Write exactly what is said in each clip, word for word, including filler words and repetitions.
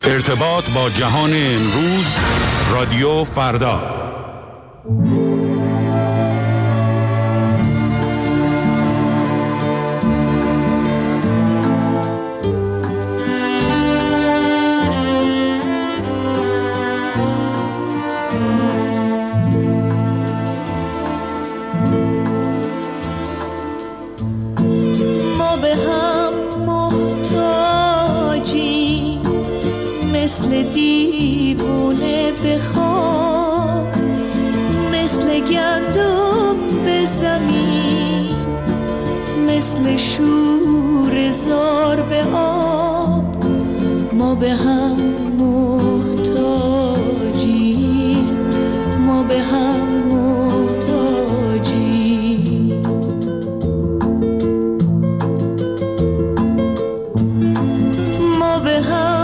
ارتباط با جهان امروز، رادیو فردا. ما به هم محتاجیم، مثل دیوونه به خواب، مثل گندم به زمین، مثل شور زار به آب. ما به هم محتاجیم، ما به هم محتاجیم. ما به هم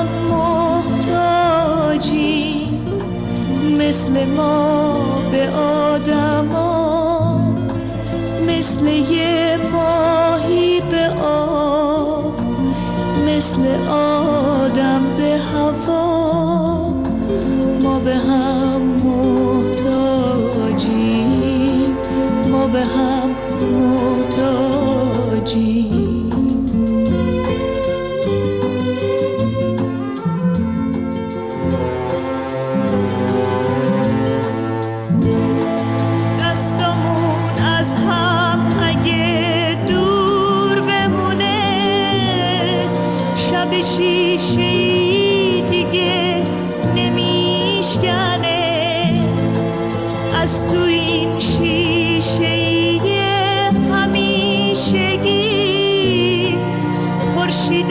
محتاجیم، مثل ما به آدما، مثل یه ماهی به آب، مثل آدم به هوا. ما به هم محتاجیم، ما به هم محتاجیم. شیشه‌ای دیگه نمیشکنه، از تو این شیشه‌ای همیشگی خورشید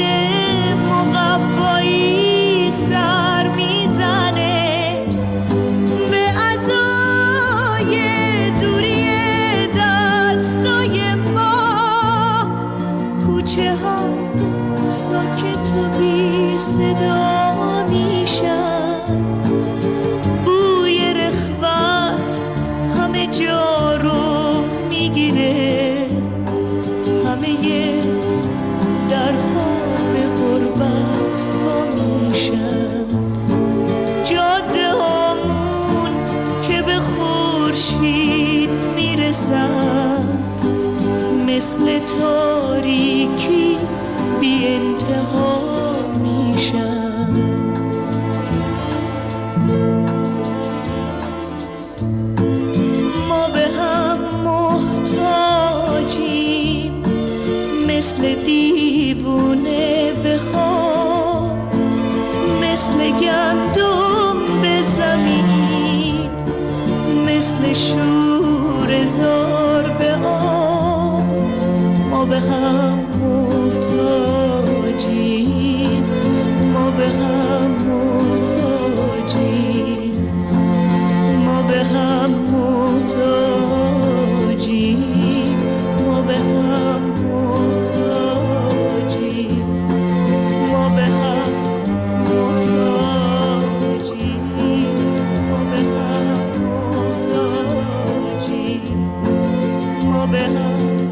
مقوایی سر میزنه به عزای دوری دستای ما. کوچه ها ساکت و بی صدا میشن، بوی رخوت همه جا رو میگیره، همه درها به غربت وا میشن. جاده هامون که به خورشید میرسن، مثل تاریکی بی انتها میشن. ما به هم محتاجیم، مثل دیوونه به خواب، مثل گندم به زمین، مثل شور زار به آب. ما به هم محتاجیم، ما به هم محتاجیم، ما به هم محتاجیم، ما به هم محتاجیم، ما به هم محتاجیم، ما به هم محتاجیم، ما به هم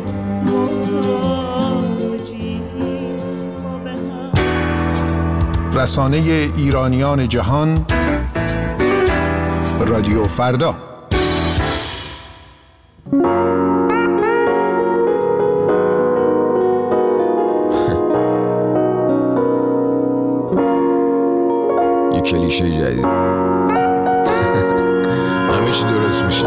رسانه ایرانیان جهان، رادیو فردا. یه کلیشه جدید همه چی درست میشه.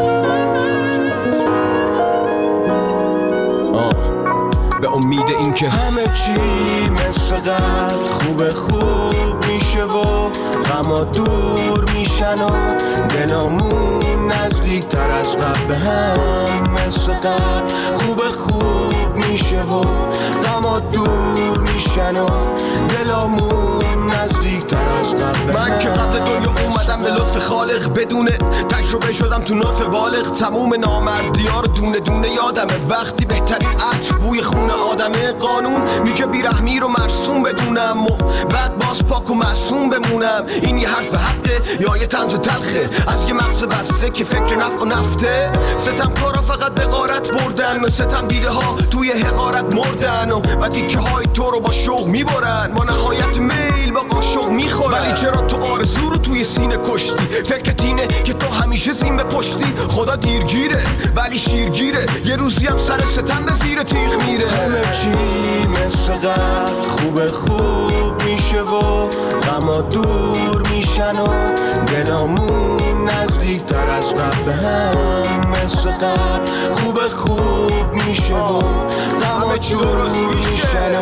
به امید این که همه چی مثل قبل خوب خوب میشه و غما دور میشن و دلامون نزدیک تر از قبل به هم مثل قبل خوب خوب میشه و غما دور میشن و دلامون نزدیک تر از قبل. من که قبل دنیا اومدم به لطف خالق، بدون تجربه شدم تو نطف بالغ. تموم نامردی ها رو دونه دونه یادمه، وقتی بهترین عطر بوی خون آدمه. قانون میگه بیرحمی رو مرسوم بدونم و بعد باز پاک و معصوم بمونم. این یه حرف حقه یا یه طنز تلخه از یه مغز بسته که فکر نفع و نفته؟ ستم کارا فقط به غارت بردن، ستم دیده ها توی حقارت مردن و بعد تیکه های تو رو با شوق میبرن. با نهایت میل با قاشق میخورن، ولی چه همه کشتی. فکرت اینه که تو همیشه زین به پشتی. خدا دیرگیره ولی شیرگیره، یه روزی هم سر ستم به زیر تیغ میره. همه چی مثل قبل خوب خوب میشه و غما دور میشن و دلامون نزدیک تر از قبل هم مثل قبل خوب خوب میشه و غما دور میشن و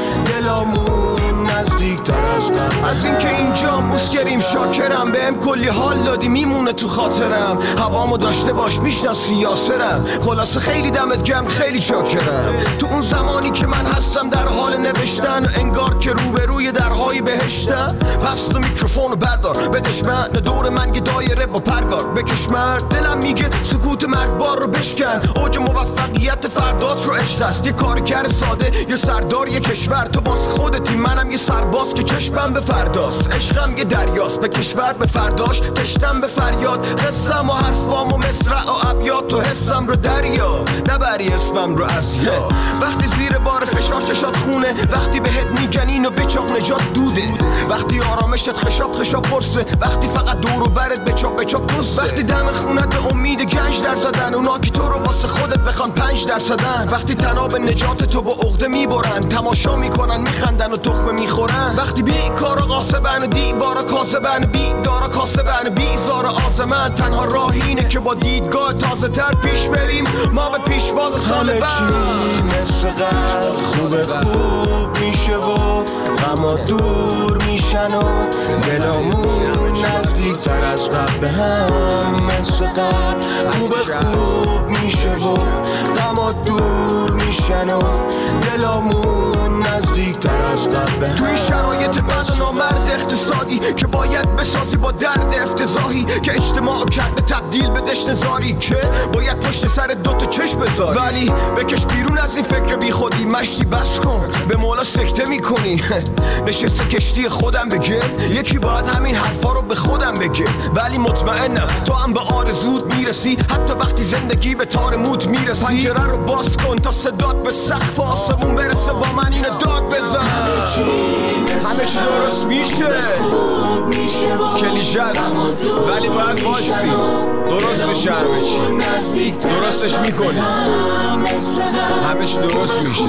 دلامون نزدیک تر از قبل. از این که اینجا مسکریم شاکرم، بهم کلی حال دادی میمونه تو خاطرم. هوامو داشته باش میشناسی یاسرم، خلاصه خیلی دمت گرم خیلی شاکرم. تو اون زمانی که من هستم در حال نوشتن، انگار که روبروی درهای بهشتم. پس تو میکروفونو بردار بدش من، دور من یه دایره با پرگار بکش مرد. دلم میگه سکوت مرگبار رو بشکن، اوج موفقیت فردات رو عشق است. یه کارگر ساده یه سردار یه کشور، تو واسه خودتی منم یه سرباز که چشمم به فرداست. عشقم یه دریاست به کشور به فرداش، تشتم به فریاد. قصم و حرفام و مصرع و ابیات، تو حسم رو دریا نبری اسمم رو اسیا. وقتی زیر بار فشار چشات خونه، وقتی بهت میگن اینو بچاق نجات دوده، وقتی آرامشت خشاب خشاب پرسه، وقتی فقط دور و برت بچاق بچاق دوسته، وقتی دم خونت به امید گنج در زدن، اونا که تو رو واسه خودت بخوان پنج در زدن، وقتی تناب نجات تو با عقده میبرن، تماشا میکنن میخندن و تخمه میخورن، وقتی بیکارا قاسبن و دیوارا کاسبن، بیدارا کاسبن بیزار آزمن. تنها راه اینه که با دیدگاه تازه تر پیش بریم، ما به پیشواز سال بعد. مثل قبل خوب خوب میشه و غما دور میشن و دلامون نزدیک تر از قبل هم مثل قبل خوب خوب میشه و غما دور میشن و دلامون نزدیک تر از قبل. توی شرایط بد و نامرد اقتصادی که باید بسازی با درد افتضاحی که اجتماع کرده تبدیل به دشت زاری، که باید پشت سر دوتا چشم بذاری، ولی بکش بیرون از این فکر بی خودی. مشتی بس کن به مولا سکته میکنی، نشسته کشتی خودم بگه، یکی باید همین حرفا رو به خودم بگه. ولی مطمئنم تو هم به آرزوت میرسی، حتی وقتی زندگی به تار موت میرسی. پنجره رو باز کن تا صدات به سقف آسمون برسه، با من اینو داد بزن. همه چی درست میشه، کلیشه است ولی باید باشی، درست میشه همه چی، درستش میکنی، همه چی درست میشه.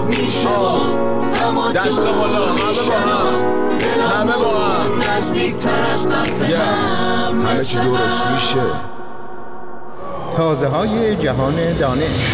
دست بالا همه با هم، همه با هم، همه چی درست میشه. تازه های جهان دانش.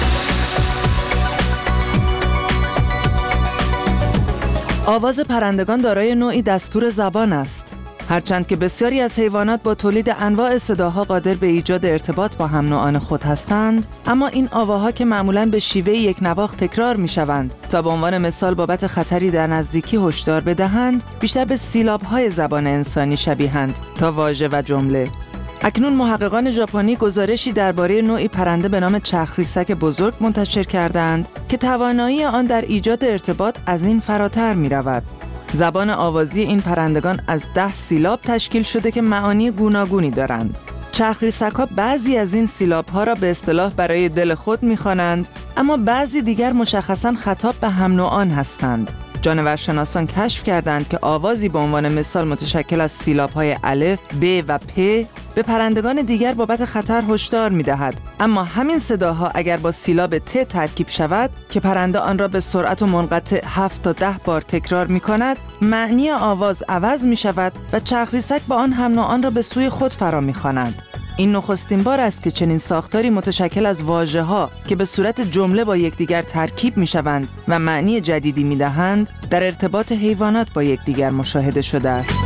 آواز پرندگان دارای نوعی دستور زبان است. هرچند که بسیاری از حیوانات با تولید انواع صداها قادر به ایجاد ارتباط با هم نوعان خود هستند، اما این آواها که معمولاً به شیوه یک نواخت تکرار می‌شوند تا به عنوان مثال بابت خطری در نزدیکی هشدار بدهند، بیشتر به سیلاب‌های زبان انسانی شبیهند تا واژه و جمله. اکنون محققان ژاپنی گزارشی درباره نوعی پرنده به نام چرخریسک بزرگ منتشر کردند که توانایی آن در ایجاد ارتباط از این فراتر می‌رود. زبان آوازی این پرندگان از ده سیلاب تشکیل شده که معانی گوناگونی دارند. چرخریسک‌ها بعضی از این سیلاب‌ها را به اصطلاح برای دل خود می‌خوانند، اما بعضی دیگر مشخصاً خطاب به هم نوعان هستند. جانورشناسان کشف کردند که آوازی به عنوان مثال متشکل از سیلاب‌های الف، ب و پ به پرندگان دیگر بابت خطر هشدار می‌دهد. اما همین صداها اگر با سیلاب ت ترکیب شود که پرنده آن را به سرعت و منقطع هفت تا ده بار تکرار می‌کند، معنی آواز عوض می‌شود و چرخریسک با آن هم نوعان را به سوی خود فرا می‌خوانند. این نخستین بار است که چنین ساختاری متشکل از واژه‌ها که به صورت جمله با یکدیگر ترکیب می‌شوند و معنی جدیدی می‌دهند، در ارتباط حیوانات با یکدیگر مشاهده شده است.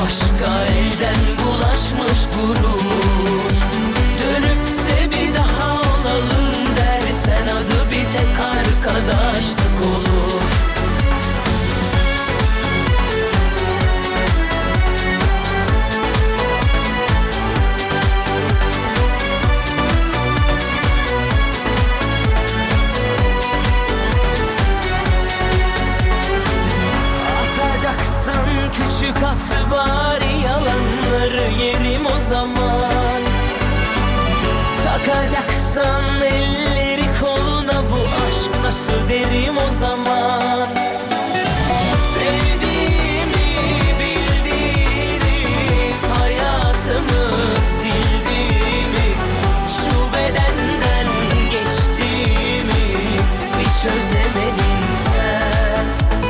başka elden bulaşmış gurur. Dönüp de bir daha olalım dersen adı bir tek arkadaşlık olur. Küçük at bari yalanları yerim o zaman. Takacaksan elleri koluna bu aşk nasıl derim o zaman. Sevdiğimi bildiğimi hayatımı sildiğimi şu bedenden geçtiğimi bir çözemedin sen.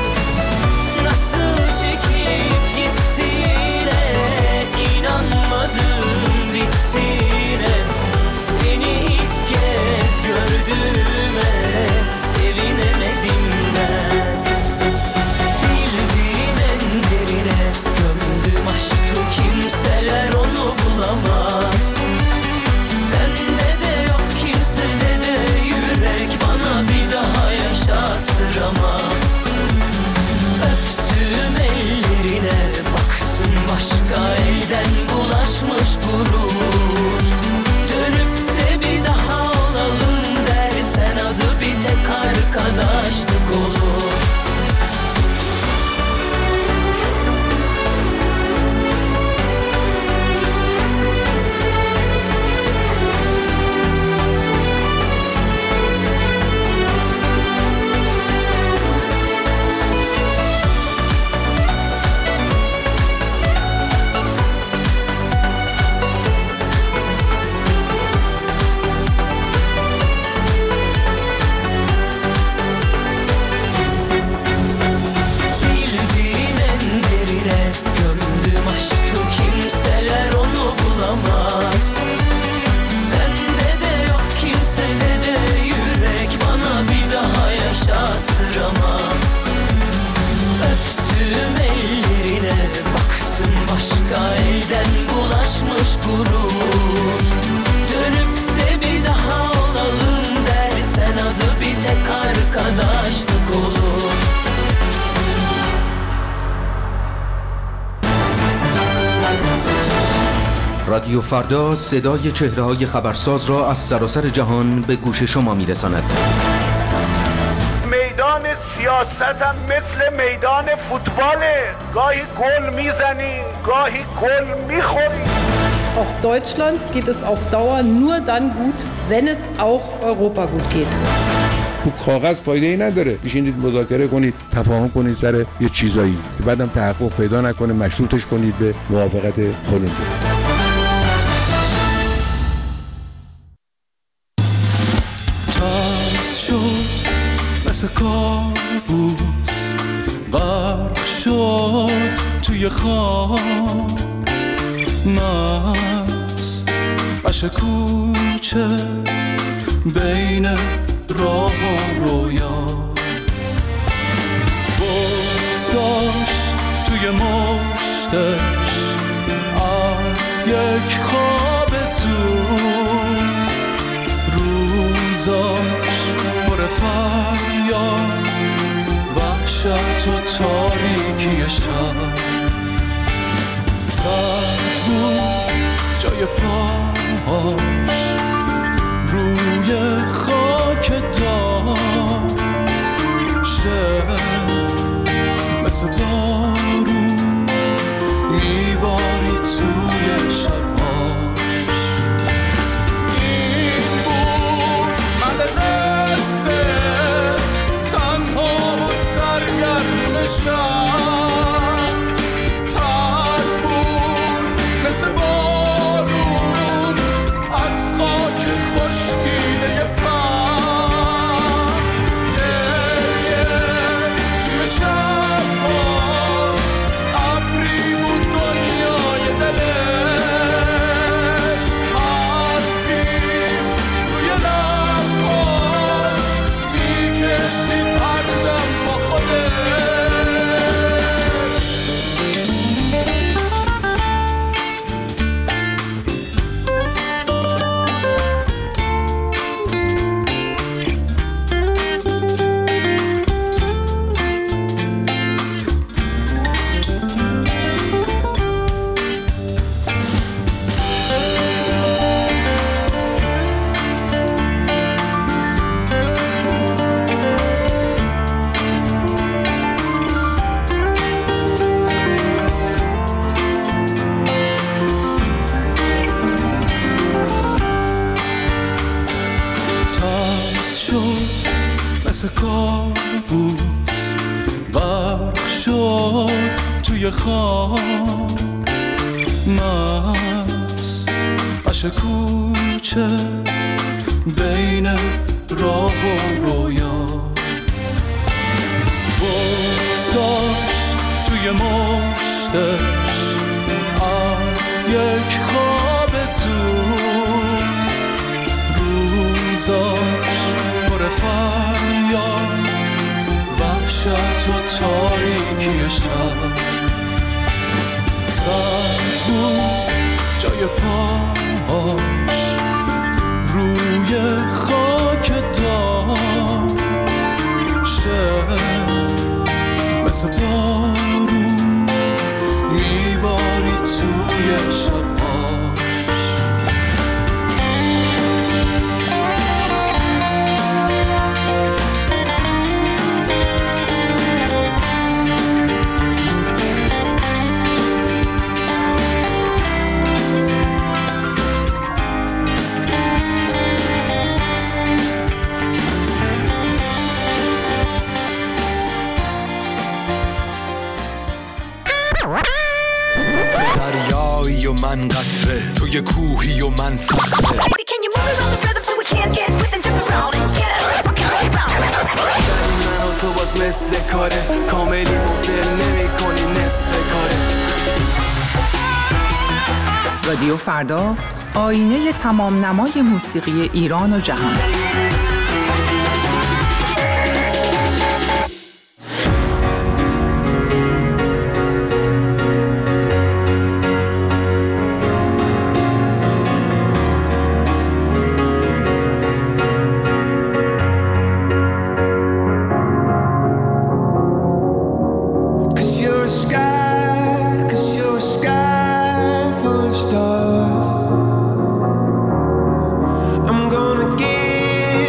Nasıl çekip gittiğine inanmadım bittiğine. Seni ilk kez gördüğüme sevinemedim ben. Bildiğin en derine gömdüm aşkı, kimseler onu bulamaz. Sende de yok kimsede de yürek bana bir daha yaşattıramaz. Öptüm ellerine baktım başka elden bulaşmış gurur. Dönüp de bir daha olalım dersen adı bir tek arkadaşlık olur. رادیو فردا صدای چهره‌های خبرساز را از سراسر جهان به گوش شما می‌رساند. میدان سیاست هم مثل میدان فوتباله، گاهی گل میزنیم گاهی گل میخوریم. Auch Deutschland geht es auf Dauer nur dann gut, wenn es auch Europa gut geht. تو کاغذ فایده ای نداره، بشینید مذاکره کنید، تفاهم کنید سر یه چیزایی که بعدم تحقق پیدا نکنه مشروطش کنید به موافقت کلمبیا. مثل کابوس غرق شد توی خواب، مست عشق کوچه بین راه و رویا، بغض داشت توی مشتش از یک خواب دور، روزاش پر فریاد وحشت و تاریکی شب، زد بود جای پاهاش روی خاک دار، شب مثل بارون میباری توی شباش. این بود من قصه تنها و سرگرم شب، تر بود مثل بارون از خاک خشکیده فهم، گریه توی شبها مثل کابوس غرق شد توی خواب مست عش کوچه بین راه و رویا بغض داشت توی مشتش از یک خواب دور روزاش پر فریاد وحشت و تاریکی شب زد بود جای پاهاش روی خاک داشت مثل بارون میباری توی شباش دریایی و من قطره توی کوهی و من صخره در من و تو باز مثل کاره کاملی مفل نمی کنی نصف کاره رادیو فردا آینه تمام نمای موسیقی ایران و جهان. I'm gonna give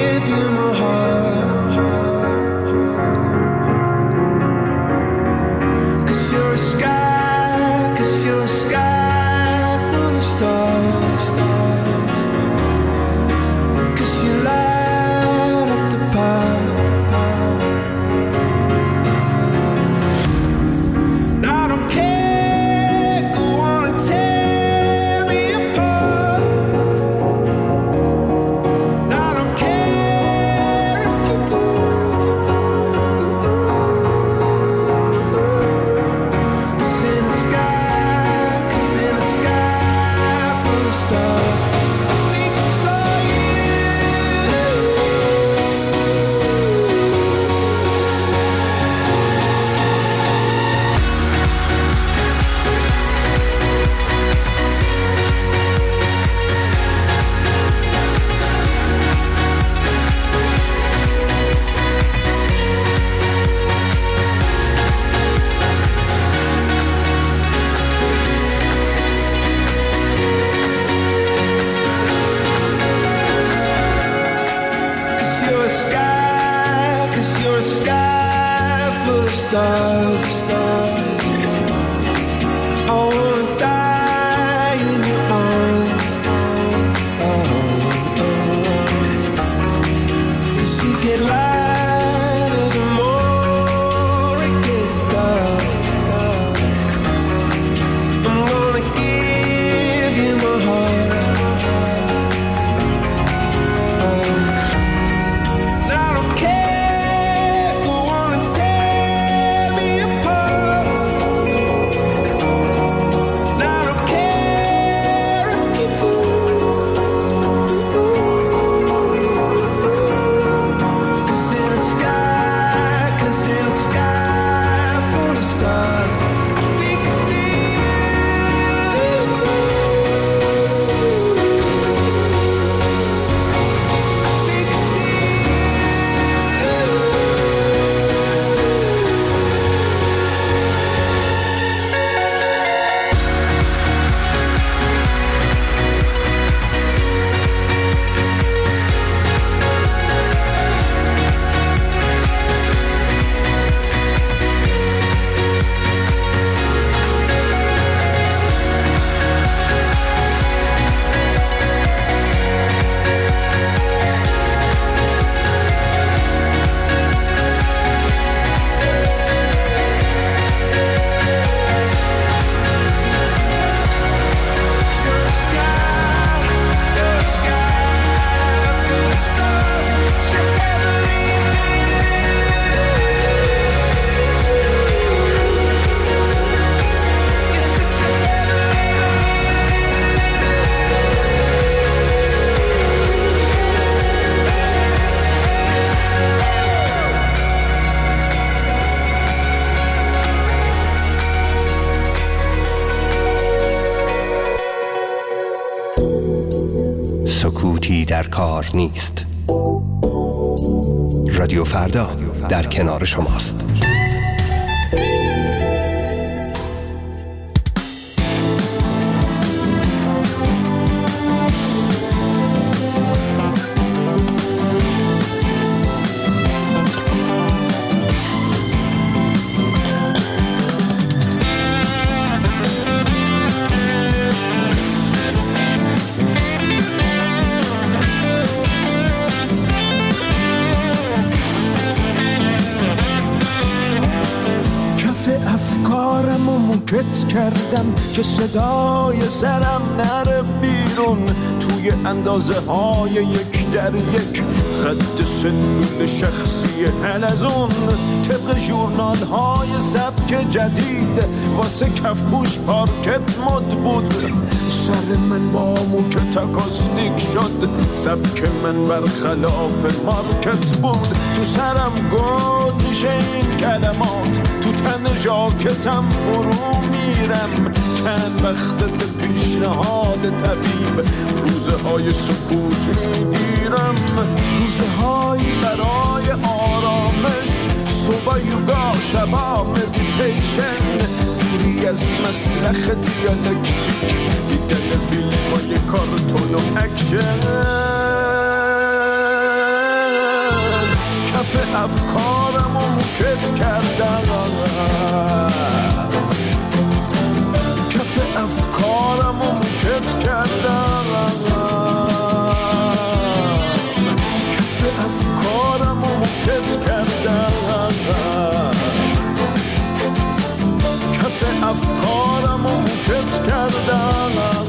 سکوتی در کار نیست. رادیو فردا در کنار شماست. موکت کردم که صدای سرم نره بیرون، توی اندازه های یک در یک خط سلول شخصی حلزون، طبق ژورنال های سبک جدید واسه کفپوش پارکت مد بود. سر من با موکت اکاستیک شد، سبک من برخلاف مارکت بود. تو سرم گود میشه این کلمات، تو تن ژاکتم فرو میرم. چند وقت به پیشنهاد طبیب روزه های سکوت میگیرم، روزه هایی برای آرامش، صبح یوگا شبا مدیتیشن، دوری از مسلخ دیالکتیک، دیدن فیلم های کارتون و اکشن. کف افکارم و موکت کردم، کف افکارم و موکت کردم، کف افکارم و موکت کردم، کف افکارم و موکت کردم.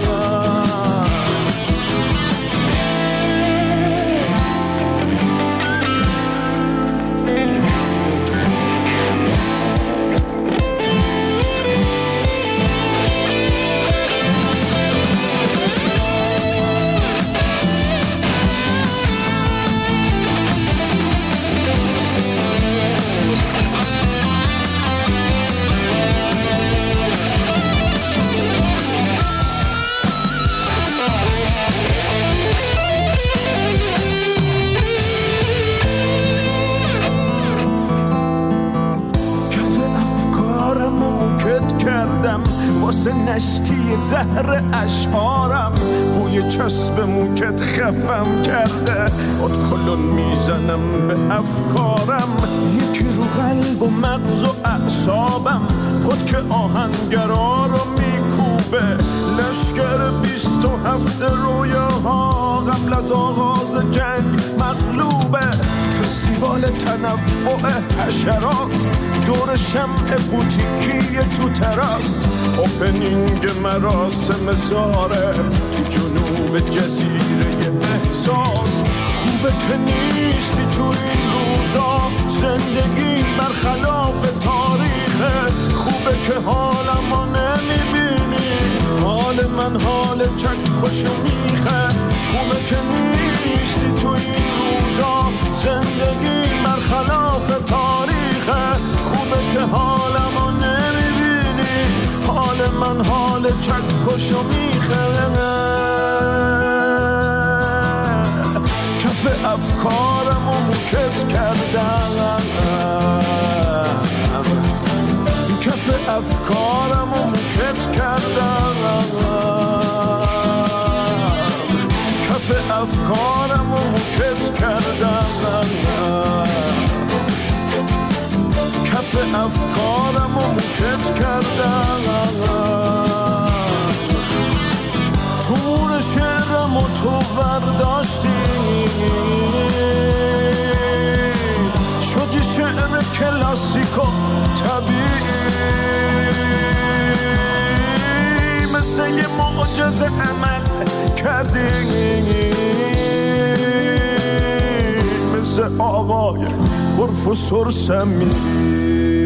واسه نشتی زهر اشعارم، بوی چسب موکت خفم کرده، ادکلون میزنم به افکارم. یکی رو قلب و مغز و اعصابم، پدک آهنگرا رو میکوبه. لشکر بیست و هفت رویاها قبل از آغاز جنگ مغلوبه. فستیوال تنوع حشرات دور شمع بوتیکی تو تراس، اوپنینگ مراسم زاره تو جنوب جزیره احساس. خوبه که نیستی تو این روزا، زندگی برخلاف تاریخه. خوبه که حالمو نمیبینی، حال من حال چکشو میخه. خوبه که نیستی تو این روزا، زندگی برخلاف تاریخه. خوبه که حالمو نمیبینی، حال من حال چکشو میخه. کف افکارم و موکت کردم، کف افکارم و موکت کردم، کف افکارم و موکت کردم، کف افکارم و موکت کردم. تور شعرم و تو برداشتی، شدی شعر کلاسیکو طبیعی، مثل یه معجزه عمل کردی، مثل آقای پروفسور سمیری.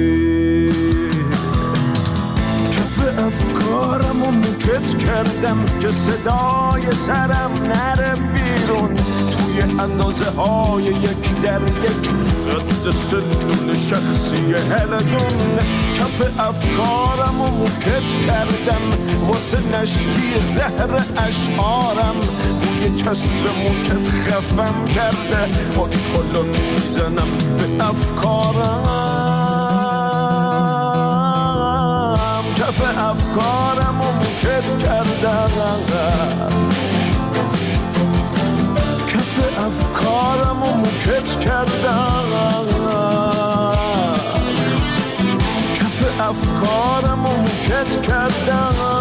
کف افکارم و موکت کردم که صدای سرم نره بیرون، توی اندازه های یک در یک قد سلول شخصی حلزون. کف افکارم و موکت کردم واسه نشتی زهر اشعارم، بوی یه چسب موکت خفم کرده. با کلون میزنم به افکارم، کف افکارم و موکت کردم، کف افکارم و موکت کردم، کف افکارم و موکت کردم.